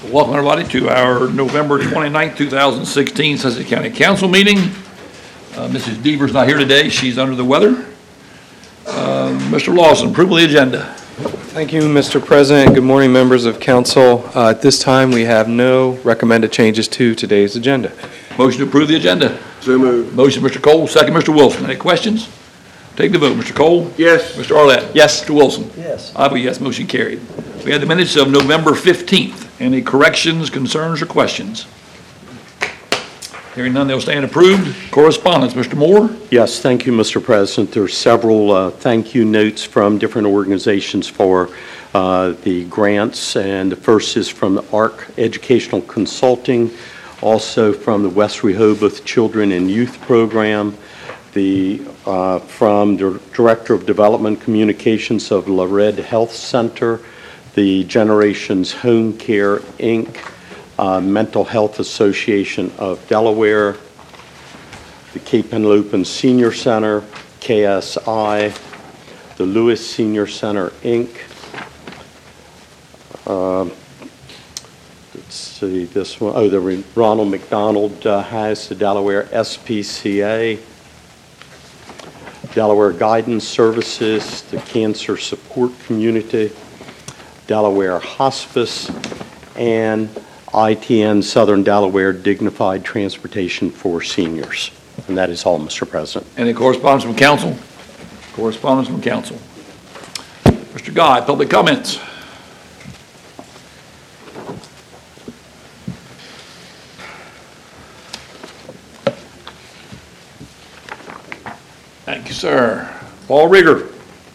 Welcome everybody to our November 29th, 2016 Sussex County Council meeting. Mrs. Deaver's not here today. She's under the weather. Mr. Lawson, approval of the agenda. Thank you, Mr. President. Good morning, members of council. At this time, we have no recommended changes to today's agenda. Motion to approve the agenda. So moved. Motion, Mr. Cole. Second, Mr. Wilson. Any questions? Take the vote. Mr. Cole? Yes. Mr. Arlett? Yes. Mr. Wilson? Yes. I vote yes. Motion carried. We have the minutes of November 15th. Any corrections, concerns, or questions? Hearing none, they'll stand approved. Correspondence, Mr. Moore? Yes, thank you, Mr. President. There are several thank you notes from different organizations for the grants, and the first is from the ARC Educational Consulting, also from the West Rehoboth Children and Youth Program, from the Director of Development Communications of Lared Health Center, the Generations Home Care, Inc., Mental Health Association of Delaware, the Cape Henlopen Senior Center, KSI, the Lewis Senior Center, Inc. Let's see this one. Oh, the Ronald McDonald has the Delaware SPCA, Delaware Guidance Services, the Cancer Support Community, Delaware Hospice, and ITN Southern Delaware Dignified Transportation for Seniors. And that is all, Mr. President. Any correspondence from council? Correspondence from council. Mr. Guy, public comments. Thank you, sir. Paul Rigger.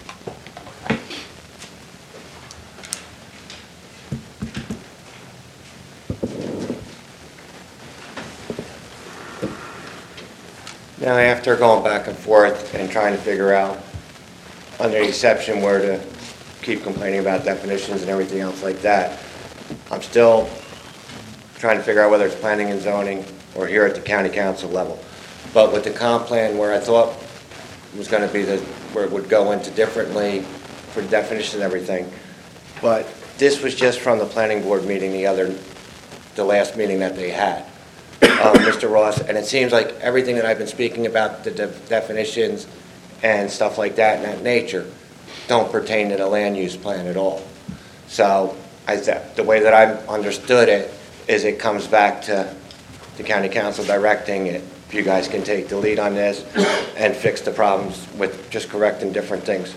Now, after going back and forth and trying to figure out, under the exception where to keep complaining about definitions and everything else like that, I'm still trying to figure out whether it's planning and zoning or here at the county council level. But with the comp plan, where I thought was going to be where it would go into differently for the definition and everything, but this was just from the planning board meeting the last meeting that they had. Mr. Ross, and it seems like everything that I've been speaking about, the definitions and stuff like that and that nature, don't pertain to the land use plan at all. So the way that I've understood it is it comes back to the county council directing it. If you guys can take the lead on this and fix the problems with just correcting different things.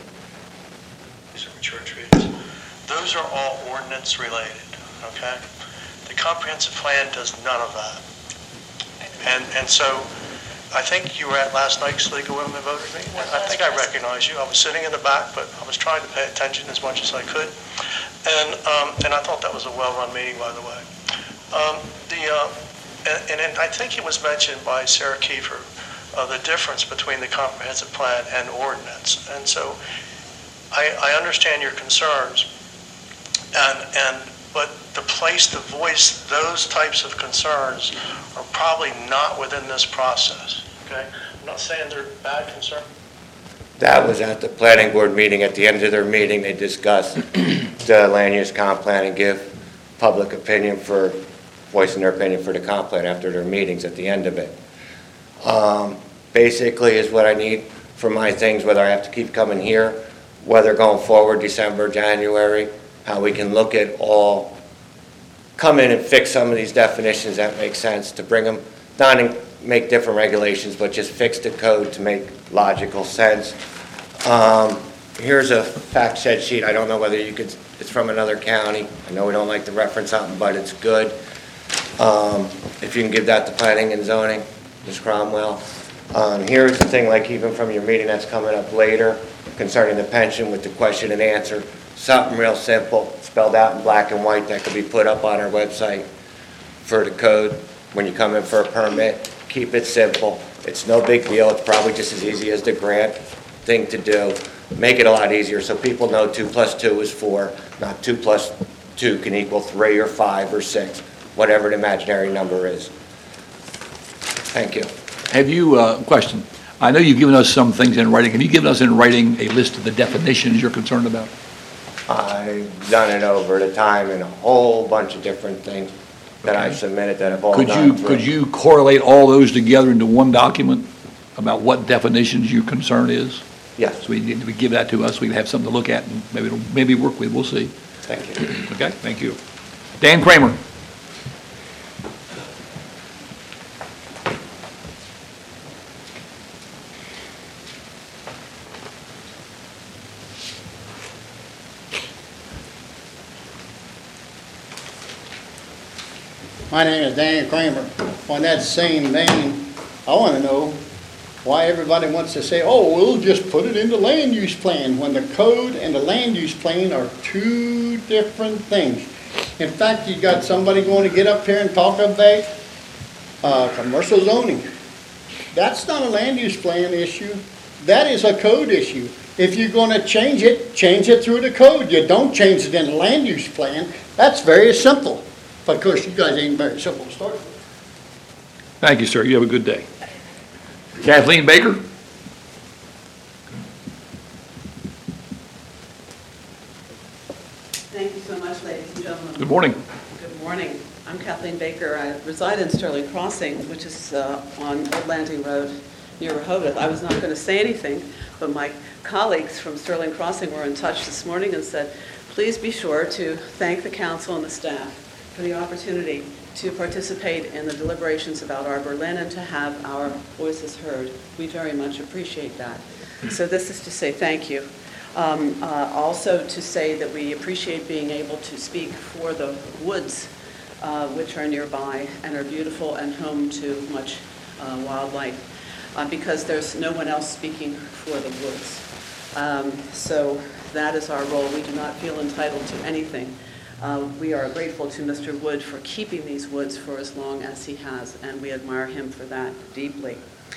Those are all ordinance related, okay? The comprehensive plan does none of that. And so I think you were at last night's League of Women Voters meeting. I think I recognize you. I was sitting in the back, but I was trying to pay attention as much as I could. And I thought that was a well-run meeting, by the way. And I think it was mentioned by Sarah Kiefer, the difference between the comprehensive plan and ordinance. And so I understand your concerns, but the place to voice those types of concerns are probably not within this process, okay? I'm not saying they're bad concerns. That was at the planning board meeting. At the end of their meeting, they discussed the land use comp plan and give public opinion for voicing their opinion for the comp plan after their meetings at the end of it. Basically is what I need for my things, whether I have to keep coming here, whether going forward, December, January, how we can look at all, come in and fix some of these definitions that make sense, to bring them, not in, make different regulations, but just fix the code to make logical sense. Here's a fact shed sheet. I don't know whether you could, it's from another county. I know we don't like to reference something, but it's good. If you can give that to planning and zoning, Ms. Cromwell. Here's the thing, like even from your meeting that's coming up later concerning the pension with the question and answer. Something real simple, spelled out in black and white that could be put up on our website for the code when you come in for a permit. Keep it simple. It's no big deal. It's probably just as easy as the grant thing to do. Make it a lot easier so people know 2 + 2 is 4, not 2 + 2 can equal 3 or 5 or 6, whatever the imaginary number is. Thank you. Have you, question, I know you've given us some things in writing. Have you given us in writing a list of the definitions you're concerned about? I've done it over the time in a whole bunch of different things that I've submitted that have all gone through. Could you correlate all those together into one document about what definitions your concern is? Yes, So we need to give that to us, we can have something to look at, and maybe work with, we'll see. thank you. Okay, thank you. Dan Kramer. My name is Dan Kramer. On that same vein, I want to know why everybody wants to say, oh, we'll just put it in the land use plan, when the code and the land use plan are two different things. In fact, you got somebody going to get up here and talk about commercial zoning. That's not a land use plan issue. That is a code issue. If you're going to change it through the code. You don't change it in the land use plan. That's very simple. But of course, you guys ain't very simple to start with. Thank you, sir. You have a good day. Kathleen Baker? Thank you so much, ladies and gentlemen. Good morning. Good morning. I'm Kathleen Baker. I reside in Sterling Crossing, which is on Old Landing Road near Rehoboth. I was not going to say anything, but my colleagues from Sterling Crossing were in touch this morning and said, please be sure to thank the council and the staff for the opportunity to participate in the deliberations about Arbor Lynn and to have our voices heard. We very much appreciate that. So this is to say thank you. Also to say that we appreciate being able to speak for the woods, which are nearby and are beautiful and home to much wildlife, because there's no one else speaking for the woods. So that is our role. We do not feel entitled to anything. We are grateful to Mr. Wood for keeping these woods for as long as he has, and we admire him for that deeply.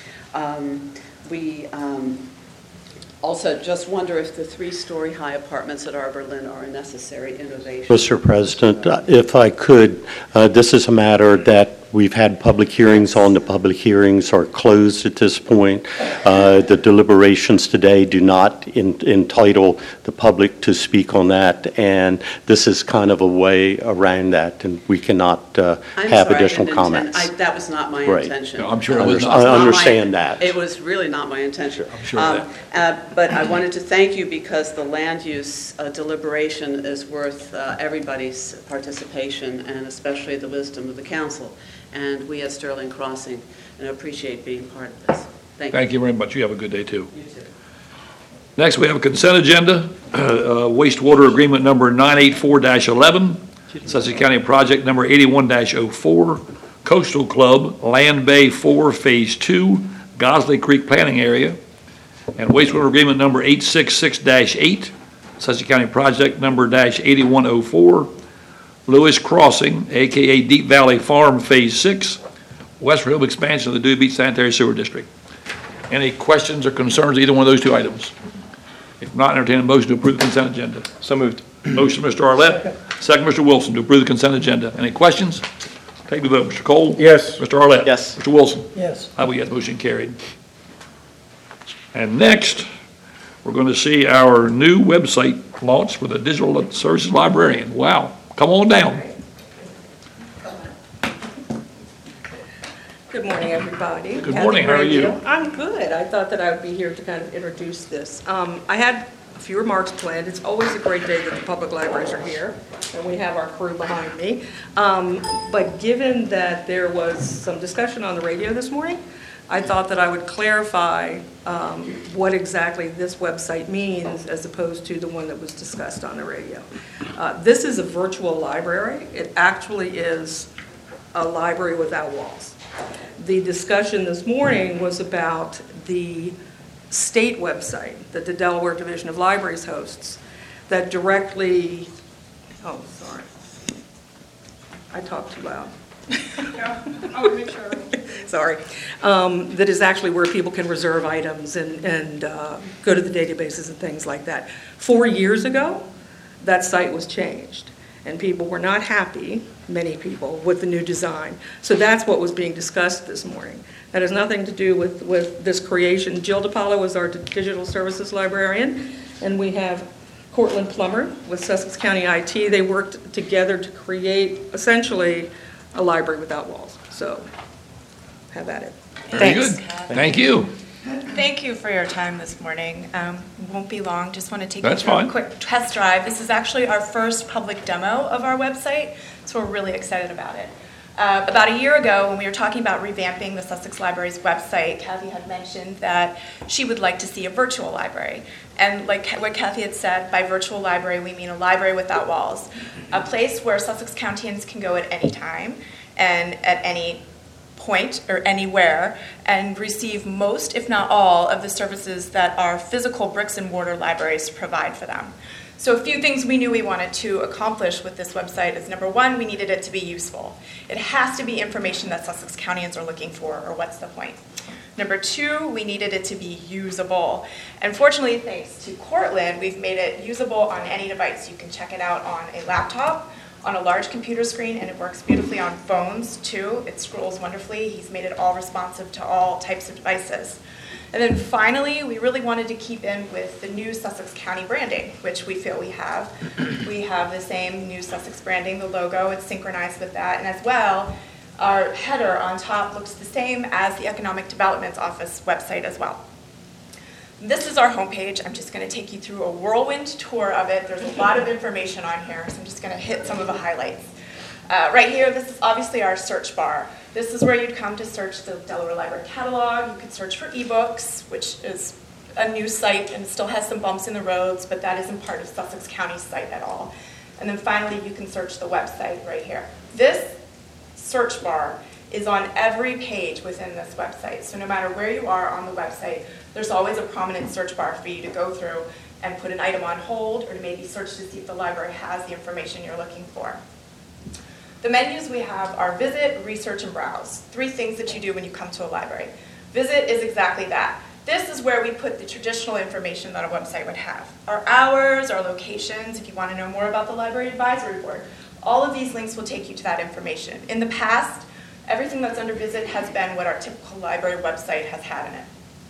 We also just wonder if the 3-story high apartments at Arbor Lynn are a necessary innovation. Mr. President, if I could, this is a matter that we've had public hearings on. The public hearings are closed at this point. The deliberations today do not entitle the public to speak on that, and this is kind of a way around that, and we cannot have additional comments. That was not my Right. intention. No, I'm sure it was not. I understand that. It was really not my intention. I'm sure of But I wanted to thank you because the land use deliberation is worth everybody's participation, and especially the wisdom of the council. And we at Sterling Crossing appreciate being part of this. Thank you. Thank you very much. You have a good day, too. You too. Next, we have a consent agenda, wastewater agreement number 984-11, Sussex County project number 81-04, Coastal Club, Land Bay 4, Phase 2, Gosley Creek Planning Area, and wastewater agreement number 866-8, Sussex County project number -8104, Lewis Crossing, AKA Deep Valley Farm Phase 6, West Rehoboth expansion of the Dewey Beach Sanitary Sewer District. Any questions or concerns, either one of those two items? If not, entertain a motion to approve the consent agenda. So moved. Motion, Mr. Arlett. Second, Mr. Wilson, to approve the consent agenda. Any questions? Take the vote. Mr. Cole? Yes. Mr. Arlett? Yes. Mr. Wilson? Yes. I vote yes, motion carried. And next, we're going to see our new website launch for the Digital Services Librarian. Wow. Come on down. Good morning, everybody. Good morning. How are you? I'm good. I thought that I would be here to kind of introduce this. I had a few remarks planned. It's always a great day that the public libraries are here, and we have our crew behind me. But given that there was some discussion on the radio this morning, I thought that I would clarify what exactly this website means as opposed to the one that was discussed on the radio. This is a virtual library. It actually is a library without walls. The discussion this morning was about the state website that the Delaware Division of Libraries hosts that directly, oh, sorry. I talked too loud. Sorry. That is actually where people can reserve items and go to the databases and things like that. 4 years ago, that site was changed, and people were not happy, many people, with the new design. So that's what was being discussed this morning. That has nothing to do with this creation. Jill DiPaolo is our digital services librarian, and we have Cortland Plummer with Sussex County IT. They worked together to create essentially a library without walls. So have at it. Very good. Thank you. Thank you for your time this morning. Won't be long, just want to take That's you through fine. a quick test drive. This is actually our first public demo of our website, so we're really excited about it. About a year ago, when we were talking about revamping the Sussex Library's website, Kathy had mentioned that she would like to see a virtual library. And like what Kathy had said, by virtual library, we mean a library without walls, a place where Sussex Countyans can go at any time and at any point or anywhere and receive most, if not all, of the services that our physical bricks and mortar libraries provide for them. So a few things we knew we wanted to accomplish with this website is, number one, we needed it to be useful. It has to be information that Sussex Countyans are looking for, or what's the point? Number two, we needed it to be usable. And fortunately, thanks to Cortland, we've made it usable on any device. You can check it out on a laptop, on a large computer screen, and it works beautifully on phones too. It scrolls wonderfully. He's made it all responsive to all types of devices. And then finally, we really wanted to keep in with the new Sussex County branding, which we feel we have. We have the same new Sussex branding, the logo, it's synchronized with that. And as well, our header on top looks the same as the Economic Development Office website as well. This is our homepage. I'm just going to take you through a whirlwind tour of it. There's a lot of information on here, so I'm just going to hit some of the highlights. Right here, this is obviously our search bar. This is where you'd come to search the Delaware Library catalog. You could search for ebooks, which is a new site and still has some bumps in the roads, but that isn't part of Sussex County's site at all. And then finally, you can search the website right here. This search bar is on every page within this website. So no matter where you are on the website, there's always a prominent search bar for you to go through and put an item on hold or to maybe search to see if the library has the information you're looking for. The menus we have are visit, research, and browse. Three things that you do when you come to a library. Visit is exactly that. This is where we put the traditional information that a website would have. Our hours, our locations, if you want to know more about the Library Advisory Board. All of these links will take you to that information. In the past, everything that's under visit has been what our typical library website has had in it.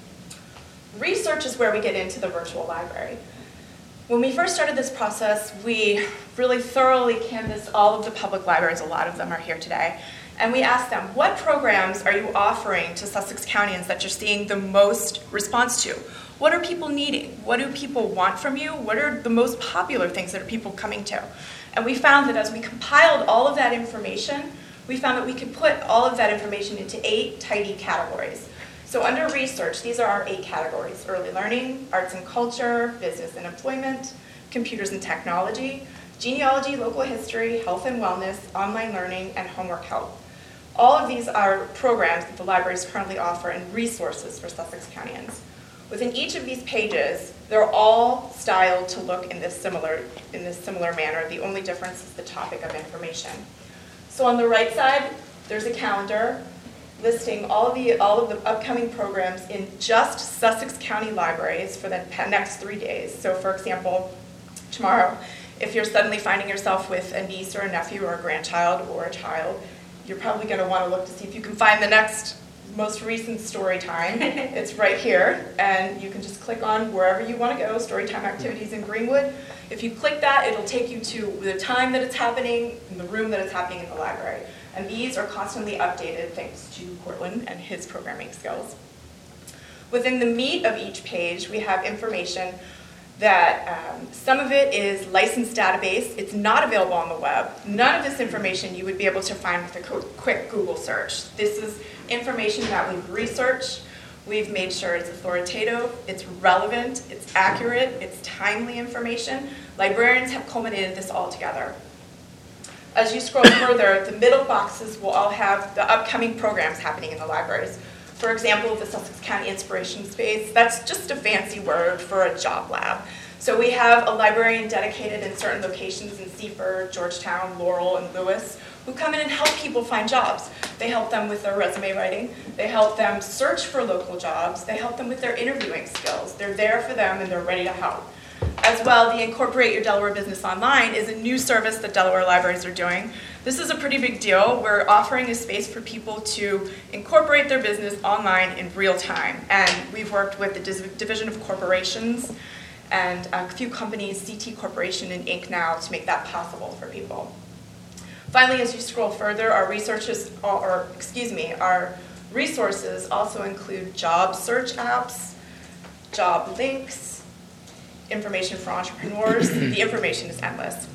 Research is where we get into the virtual library. When we first started this process, we really thoroughly canvassed all of the public libraries, a lot of them are here today, and we asked them, what programs are you offering to Sussex Countyans that you're seeing the most response to? What are people needing? What do people want from you? What are the most popular things that are people coming to? And we found that as we compiled all of that information, we found that we could put all of that information into 8 tidy categories. So under research, these are our 8 categories: early learning, arts and culture, business and employment, computers and technology, genealogy, local history, health and wellness, online learning, and homework help. All of these are programs that the libraries currently offer and resources for Sussex Countyans. Within each of these pages, they're all styled to look in this similar manner. The only difference is the topic of information. So on the right side, there's a calendar listing all of the upcoming programs in just Sussex County libraries for the next 3 days. So for example, tomorrow, if you're suddenly finding yourself with a niece or a nephew or a grandchild or a child, you're probably going to want to look to see if you can find the next most recent story time. It's right here, and you can just click on wherever you want to go, Storytime Activities in Greenwood. If you click that, it'll take you to the time that it's happening, and the room that it's happening in the library. And these are constantly updated thanks to Cortland and his programming skills. Within the meat of each page, we have information that some of it is licensed database. It's not available on the web. None of this information you would be able to find with a quick Google search. This is information that we've researched. We've made sure it's authoritative, it's relevant, it's accurate, it's timely information. Librarians have culminated this all together. As you scroll further, the middle boxes will all have the upcoming programs happening in the libraries. For example, the Sussex County Inspiration Space, that's just a fancy word for a job lab. So we have a librarian dedicated in certain locations in Seaford, Georgetown, Laurel, and Lewis, who come in and help people find jobs. They help them with their resume writing. They help them search for local jobs. They help them with their interviewing skills. They're there for them, and they're ready to help. As well, the Incorporate Your Delaware Business Online is a new service that Delaware libraries are doing. This is a pretty big deal. We're offering a space for people to incorporate their business online in real time. And we've worked with the Division of Corporations and a few companies, CT Corporation and Inc. now, to make that possible for people. Finally, as you scroll further, our resources also include job search apps, job links, information for entrepreneurs. The information is endless.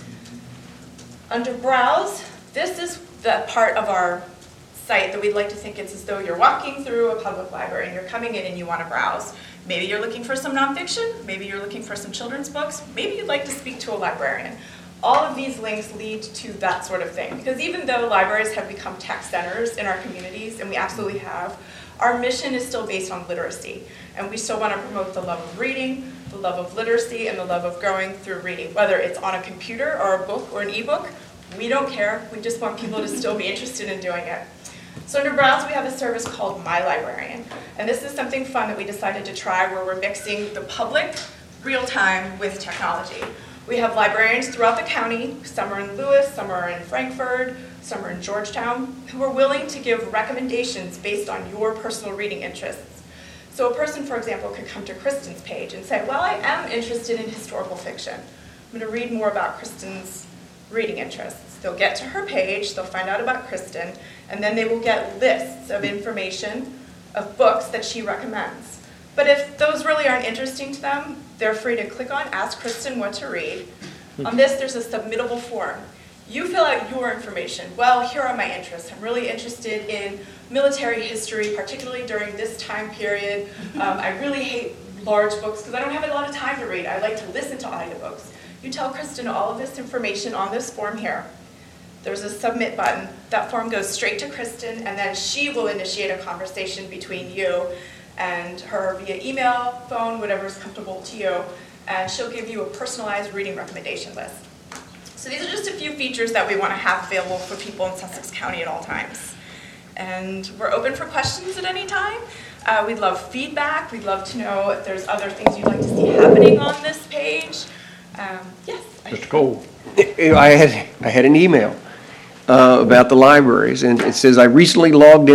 Under Browse, this is the part of our site that we'd like to think it's as though you're walking through a public library and you're coming in and you want to browse. Maybe you're looking for some nonfiction, maybe you're looking for some children's books, maybe you'd like to speak to a librarian. All of these links lead to that sort of thing, because even though libraries have become tech centers in our communities, and we absolutely have, our mission is still based on literacy, and we still want to promote the love of reading, the love of literacy, and the love of growing through reading, whether it's on a computer or a book or an ebook. We don't care. We just want people to still be interested in doing it. So under Browse, we have a service called My Librarian, and this is something fun that we decided to try where we're mixing the public, real time, with technology. We have librarians throughout the county, some are in Lewis, some are in Frankfurt, some are in Georgetown, who are willing to give recommendations based on your personal reading interests. So a person, for example, could come to Kristen's page and say, well, I am interested in historical fiction. I'm going to read more about Kristen's reading interests. They'll get to her page, they'll find out about Kristen, and then they will get lists of information of books that she recommends. But if those really aren't interesting to them, they're free to click on Ask Kristen What to Read. On this, there's a submittable form. You fill out your information. Well, here are my interests. I'm really interested in military history, particularly during this time period. I really hate large books because I don't have a lot of time to read. I like to listen to audiobooks. You tell Kristen all of this information on this form here. There's a submit button. That form goes straight to Kristen, and then she will initiate a conversation between you and her via email, phone, whatever is comfortable to you, and she'll give you a personalized reading recommendation list. So these are just a few features that we want to have available for people in Sussex County at all times. And we're open for questions at any time. We'd love feedback. We'd love to know if there's other things you'd like to see happening on this page. Yes? Mr. Cole. I had an email about the libraries, and it says, I recently logged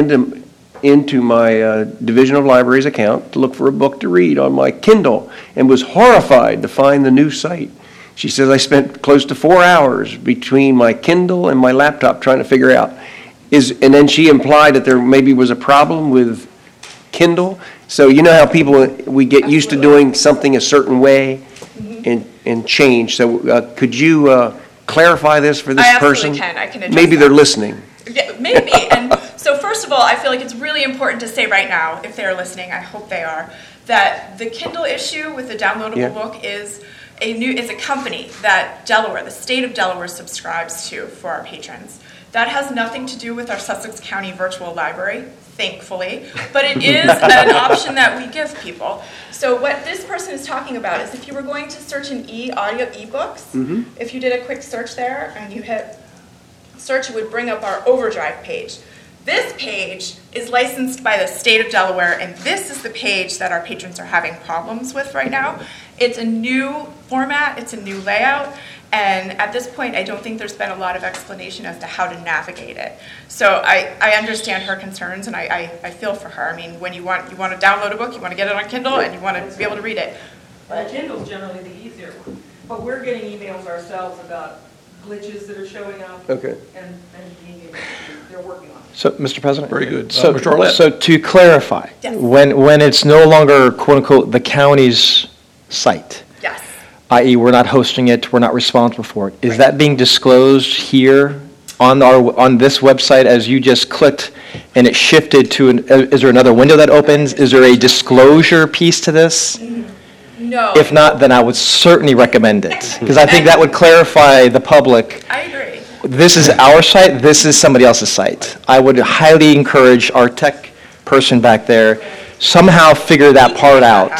into my Division of Libraries account to look for a book to read on my Kindle and was horrified to find the new site. She says, I spent close to 4 hours between my Kindle and my laptop trying to figure out. And then she implied that there maybe was a problem with Kindle. So you know how we get used to doing something a certain way and change. So could you clarify this for this person? I absolutely can. I can address Maybe that. they're listening. Yeah, maybe. And so first of all, I feel like it's really important to say right now, if they're listening, I hope they are, that the Kindle issue with the downloadable book is a company that Delaware, the state of Delaware, subscribes to for our patrons. That has nothing to do with our Sussex County Virtual Library, thankfully, but it is an option that we give people. So what this person is talking about is if you were going to search in audio ebooks, if you did a quick search there and you hit search, it would bring up our Overdrive page. This page is licensed by the state of Delaware, and this is the page that our patrons are having problems with right now. It's a new format, it's a new layout, and at this point, I don't think there's been a lot of explanation as to how to navigate it. So I understand her concerns, and I feel for her. I mean, when you want to download a book, you want to get it on Kindle, and you want to be able to read it. But Kindle's generally the easier one. But we're getting emails ourselves about glitches that are showing up. Okay. And they're working on it. So, Mr. President? Very good. So, Mr. Arlett. So to clarify, Yes. when it's no longer quote-unquote the county's site, Yes. i.e. we're not hosting it, we're not responsible for it, is that being disclosed here on this website as you just clicked and it shifted to, is there another window that opens? Is there a disclosure piece to this? No. If not, then I would certainly recommend it, because I think that would clarify the public. I agree. This is our site, this is somebody else's site. I would highly encourage our tech person back there, somehow figure that part out.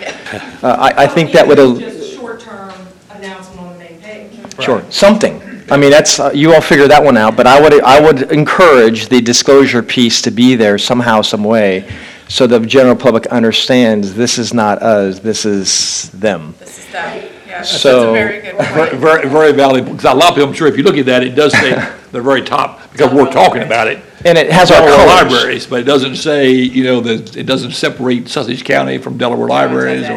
I think that would, Just a short-term announcement on the main page. sure, something. I mean, that's, you all figure that one out, but I would encourage the disclosure piece to be there somehow, some way, so the general public understands this is not us, this is them. This is them. Yeah, that's So- a very good point. Very, very valid, because a lot of people, I'm sure if you look at that, it does say the very top, because we're talking about it. And it has our Delaware colors. libraries, but it doesn't say, it doesn't separate Sussex County from Delaware libraries or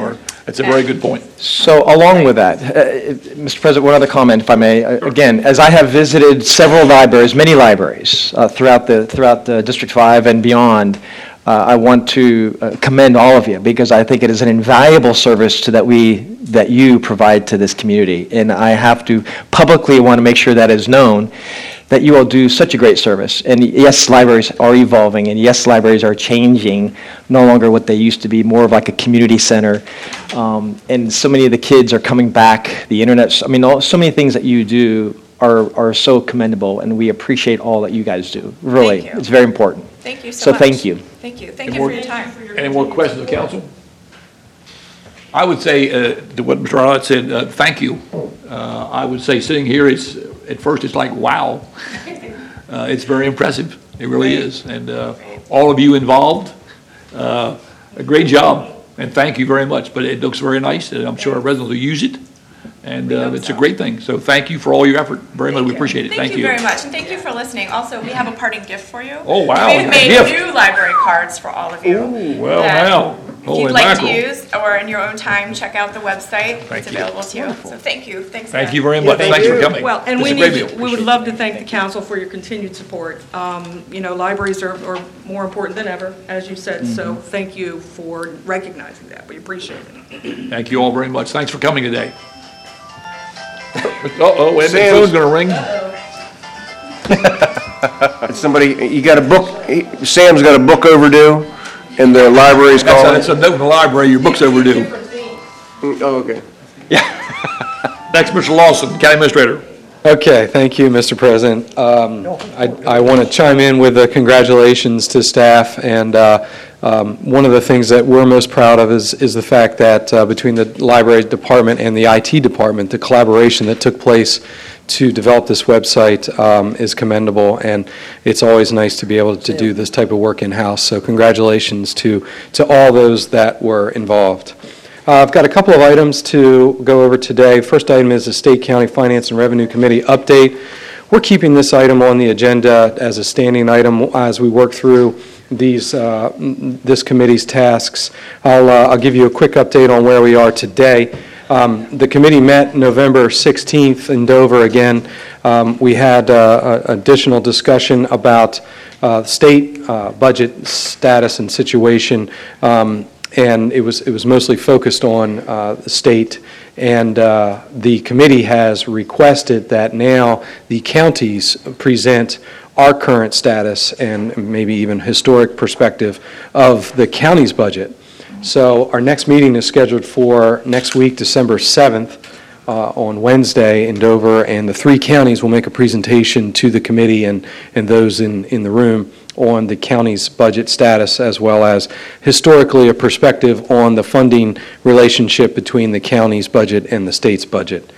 That's a very good point. So along with that, Mr. President, one other comment, if I may. Again, as I have visited several libraries, many libraries throughout the District 5 and beyond, I want to commend all of you because I think it is an invaluable service that you provide to this community. And I have to publicly want to make sure that is known, that you all do such a great service. And yes, libraries are evolving, and yes, libraries are changing, no longer what they used to be, more of like a community center. And so many of the kids are coming back, the internet, so many things that you do are so commendable, and we appreciate all that you guys do. Really, Thank you. It's very important. Thank you so much. So thank you. Thank you. Thank you for your time. Any more questions of council? I would say, to what Mr. Arnott said, thank you. I would say sitting here, at first it's like, wow. It's very impressive. It really is. And all of you involved, a great job. And thank you very much. But it looks very nice, and I'm sure our residents will use it. And it's a great thing. So thank you for all your effort. Very much. We appreciate it. Thank you very much, and thank you for listening. Also, we have a parting gift for you. Oh, wow. We've made Gift. new library cards for all of you. Ooh, well, that now. If Holy you'd like mackerel. to use, or in your own time, check out the website. Thank It's you. available to you. So thank you. Thanks. Thank again. you very much. Thanks for coming. Well, and It's we a great need, deal. we would love to thank the council for your continued support. Libraries are more important than ever, as you said, so thank you for recognizing that. We appreciate it. Thank you all very much. Thanks for coming today. Uh-oh, and the Sam's- phone's gonna ring. Somebody, you got a book, Sam's got a book overdue, and the library's calling. That's a note in the library, your book's overdue. Oh, okay. Next, Mr. Lawson, County Administrator. Okay, thank you, Mr. President. I want to chime in with congratulations to staff, and one of the things that we're most proud of is the fact that between the library department and the IT department, the collaboration that took place to develop this website is commendable, and it's always nice to be able to do this type of work in-house. So congratulations to all those that were involved. I've got a couple of items to go over today. First item is the State County Finance and Revenue Committee update. We're keeping this item on the agenda as a standing item as we work through this committee's tasks. I'll give you a quick update on where we are today. The committee met November 16th in Dover again. We had additional discussion about state budget status and situation. And it was mostly focused on the state, and the committee has requested that now the counties present our current status and maybe even historic perspective of the county's budget. So our next meeting is scheduled for next week, December 7th, on Wednesday in Dover, and the three counties will make a presentation to the committee and those in the room on the county's budget status, as well as historically a perspective on the funding relationship between the county's budget and the state's budget.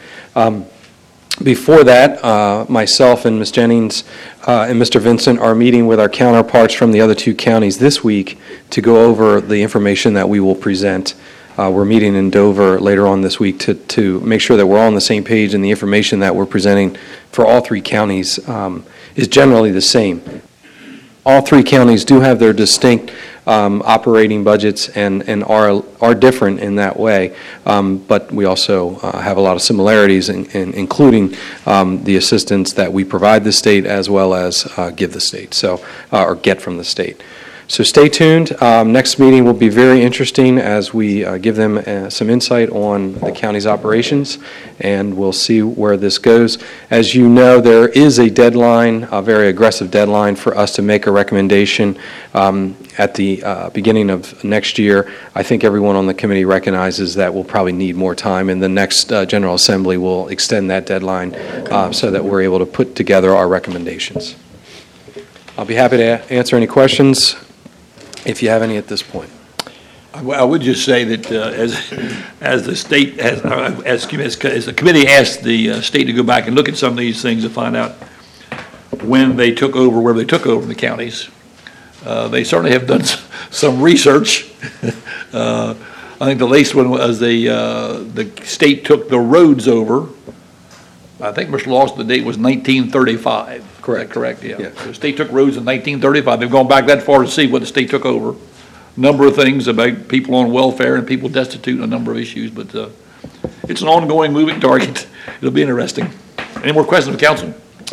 Before that, myself and Ms. Jennings and Mr. Vincent are meeting with our counterparts from the other two counties this week to go over the information that we will present. We're meeting in Dover later on this week to make sure that we're all on the same page, and the information that we're presenting for all three counties is generally the same. All three counties do have their distinct operating budgets and are different in that way, but we also have a lot of similarities, including the assistance that we provide the state as well as give the state, or get from the state. So stay tuned. Next meeting will be very interesting as we give them some insight on the county's operations, and we'll see where this goes. As you know, there is a deadline, a very aggressive deadline for us to make a recommendation at the beginning of next year. I think everyone on the committee recognizes that we'll probably need more time, and the next General Assembly will extend that deadline so that we're able to put together our recommendations. I'll be happy to answer any questions if you have any at this point. I would just say that as the state, as the committee asked the state to go back and look at some of these things to find out when they took over, where they took over in the counties, they certainly have done some research. I think the latest one was the state took the roads over. I think, Mr. Lawson, the date was 1935. Correct. Correct, yeah. The state took roads in 1935. They've gone back that far to see what the state took over. number of things about people on welfare and people destitute and a number of issues, but it's an ongoing moving target. It'll be interesting. Any more questions of council?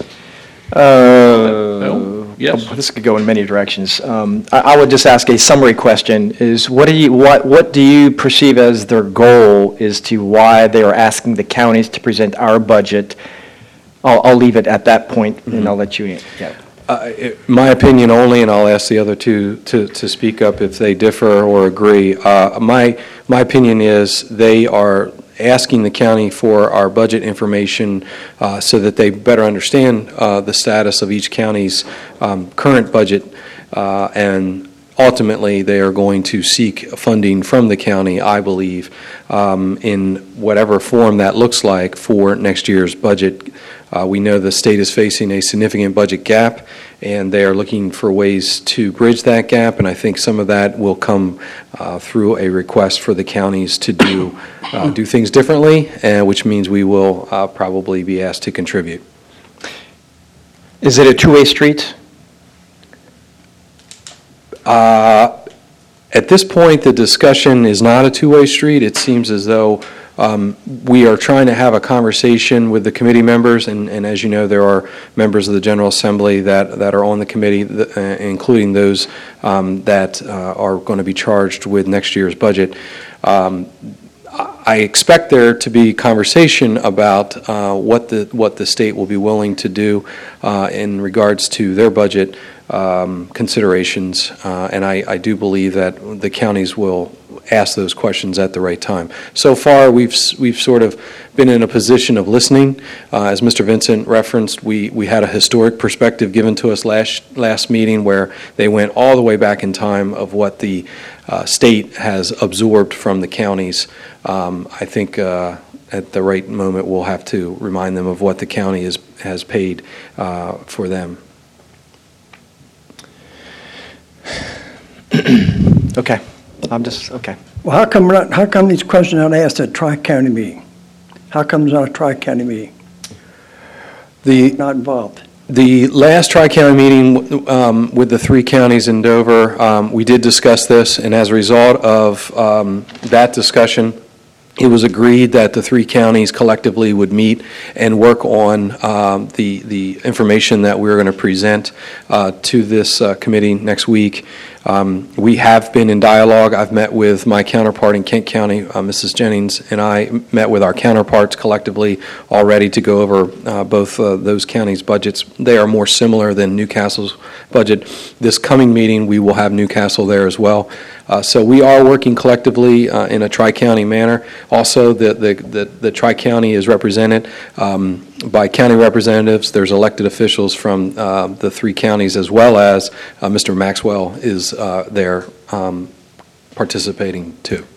No? Yes? This could go in many directions. I would just ask a summary question, is what do you perceive as their goal as to why they are asking the counties to present our budget? I'll leave it at that point, and I'll let you, My opinion only, and I'll ask the other two to speak up if they differ or agree. My opinion is they are asking the county for our budget information so that they better understand the status of each county's current budget, and ultimately they are going to seek funding from the county, I believe, in whatever form that looks like for next year's budget. We know the state is facing a significant budget gap, and they are looking for ways to bridge that gap, and I think some of that will come through a request for the counties to do things differently, which means we will probably be asked to contribute. Is it a two-way street? At this point, the discussion is not a two-way street. It seems as though we are trying to have a conversation with the committee members, and as you know, there are members of the General Assembly that are on the committee, including those that are going to be charged with next year's budget. I expect there to be conversation about what the state will be willing to do in regards to their budget considerations, and I do believe that the counties will ask those questions at the right time. So far, we've sort of been in a position of listening. As Mr. Vincent referenced, we had a historic perspective given to us last meeting where they went all the way back in time of what the state has absorbed from the counties. I think at the right moment we'll have to remind them of what the county has paid for them. Okay. Okay. Well, how come these questions are not asked at Tri-County meeting? How come it's not a Tri-County meeting? Not involved. The last Tri-County meeting with the three counties in Dover, we did discuss this, and as a result of that discussion, it was agreed that the three counties collectively would meet and work on the information that we're going to present to this committee next week. We have been in dialogue. I've met with my counterpart in Kent County, Mrs. Jennings, and I met with our counterparts collectively already to go over both those counties' budgets. They are more similar than Newcastle's budget. This coming meeting, we will have Newcastle there as well. So we are working collectively in a tri-county manner. Also, the tri-county is represented by county representatives. There's elected officials from the three counties, as well as Mr. Maxwell is there participating too.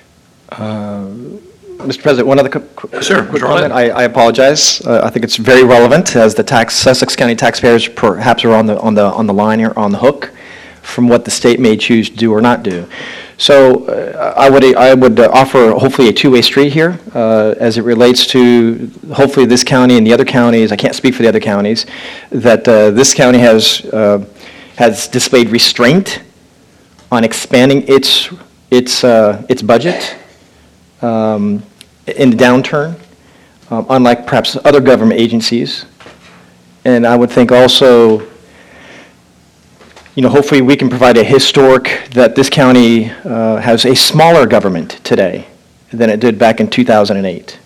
Mr. President, one other quick comment. I apologize. I think it's very relevant as the Sussex County taxpayers perhaps are on the line here, on the hook from what the state may choose to do or not do. So I would offer hopefully a two-way street here as it relates to hopefully this county and the other counties. I can't speak for the other counties. That this county has displayed restraint on expanding its budget in the downturn, unlike perhaps other government agencies. And I would think also, hopefully we can provide a historic that this county has a smaller government today than it did back in 2008.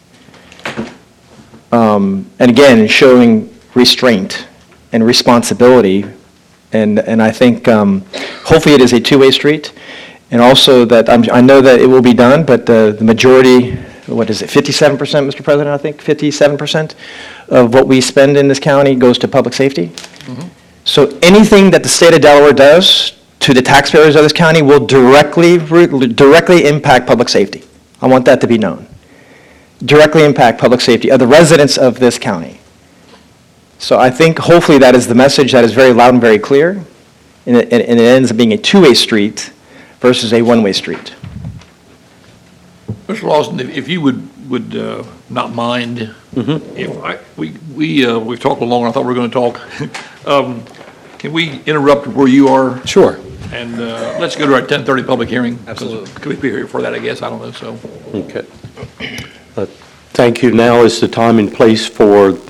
And again, showing restraint and responsibility. And I think hopefully it is a two-way street. And also that I know that it will be done, but the majority, 57%, Mr. President, I think, 57% of what we spend in this county goes to public safety. Mm-hmm. So anything that the state of Delaware does to the taxpayers of this county will directly impact public safety. I want that to be known. Directly impact public safety of the residents of this county. So I think hopefully that is the message that is very loud and very clear, and it ends up being a two-way street versus a one-way street. Mr. Lawson, if you would not mind, if we've talked a long. I thought we were going to talk. Can we interrupt where you are? Sure. And let's go to our 10:30 public hearing. Absolutely. Could we be here for that, I guess? I don't know, so. Okay. Thank you. Now is the time and place for